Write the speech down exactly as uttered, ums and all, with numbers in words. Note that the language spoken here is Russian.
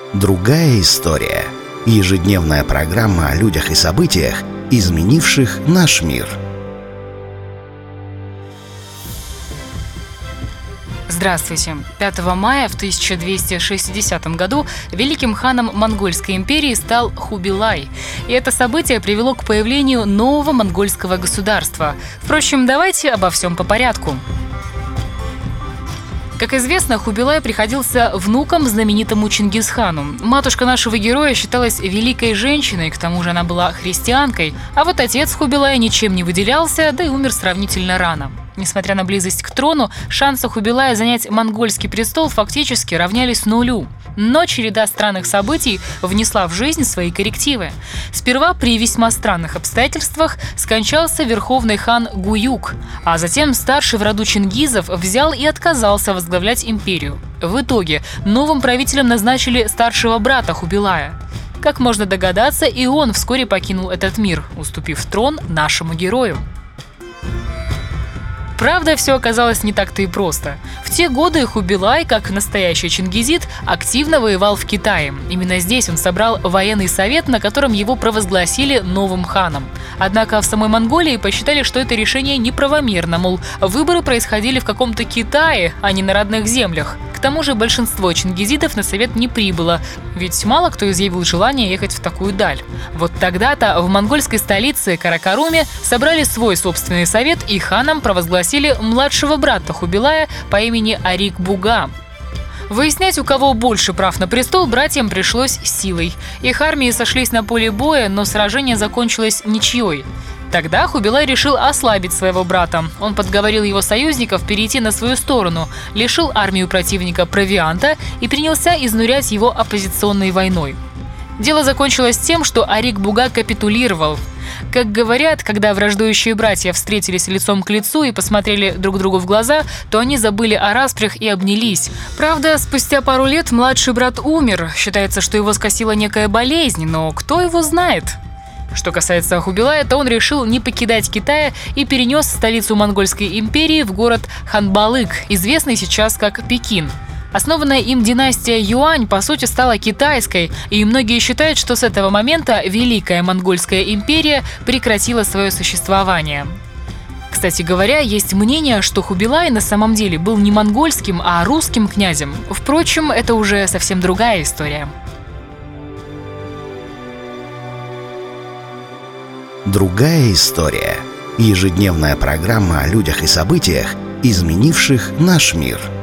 Другая история. Ежедневная программа о людях и событиях, изменивших наш мир. Здравствуйте! пятого мая в тысяча двести шестидесятом году великим ханом Монгольской империи стал Хубилай. И это событие привело к появлению нового монгольского государства. Впрочем, давайте обо всем по порядку. Как известно, Хубилай приходился внуком знаменитому Чингисхану. Матушка нашего героя считалась великой женщиной, к тому же она была христианкой, а вот отец Хубилая ничем не выделялся, да и умер сравнительно рано. Несмотря на близость к трону, шансы Хубилая занять монгольский престол фактически равнялись нулю. Но череда странных событий внесла в жизнь свои коррективы. Сперва при весьма странных обстоятельствах скончался верховный хан Гуюк, а затем старший в роду чингизов взял и отказался возглавлять империю. В итоге новым правителем назначили старшего брата Хубилая. Как можно догадаться, и он вскоре покинул этот мир, уступив трон нашему герою. Правда, все оказалось не так-то и просто. В те годы Хубилай, как настоящий чингизид, активно воевал в Китае. Именно здесь он собрал военный совет, на котором его провозгласили новым ханом. Однако в самой Монголии посчитали, что это решение неправомерно, мол, выборы происходили в каком-то Китае, а не на родных землях. К тому же большинство чингизидов на совет не прибыло, ведь мало кто изъявил желание ехать в такую даль. Вот тогда-то в монгольской столице Каракаруме собрали свой собственный совет и ханом провозгласили младшего брата Хубилая по имени Арик-Буга. Выяснять, у кого больше прав на престол, братьям пришлось силой. Их армии сошлись на поле боя, но сражение закончилось ничьей. Тогда Хубилай решил ослабить своего брата. Он подговорил его союзников перейти на свою сторону, лишил армию противника провианта и принялся изнурять его оппозиционной войной. Дело закончилось тем, что Арик-Буга капитулировал. Как говорят, когда враждующие братья встретились лицом к лицу и посмотрели друг другу в глаза, то они забыли о распрях и обнялись. Правда, спустя пару лет младший брат умер. Считается, что его скосила некая болезнь, но кто его знает? Что касается Хубилая, то он решил не покидать Китая и перенес столицу Монгольской империи в город Ханбалык, известный сейчас как Пекин. Основанная им династия Юань, по сути, стала китайской, и многие считают, что с этого момента Великая Монгольская империя прекратила свое существование. Кстати говоря, есть мнение, что Хубилай на самом деле был не монгольским, а русским князем. Впрочем, это уже совсем другая история. Другая история. Ежедневная программа о людях и событиях, изменивших наш мир.